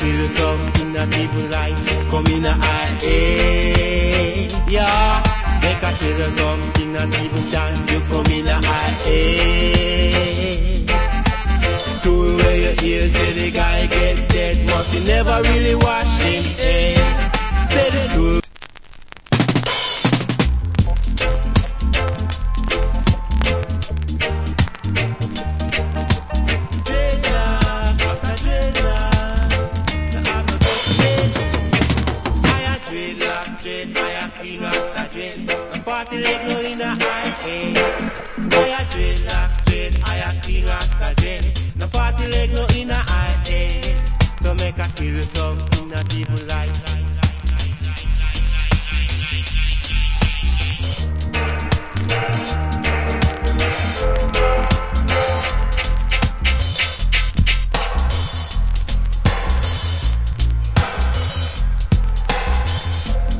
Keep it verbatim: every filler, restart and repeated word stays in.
feel something not even nice come in a eye. Hey, yeah. Make I tell you something not even time you come in a eye. Hey. Story where you hear say the guy get dead, must he never really wash him. Hey. Say the story. Party like no in a high, eh. I a dreadlock straight, I